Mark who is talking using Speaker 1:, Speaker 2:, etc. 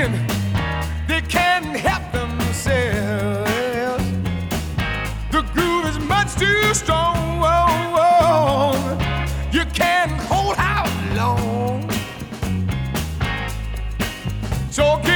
Speaker 1: thinking they can't help themselves. The groove is much too strong. You can't hold out long. So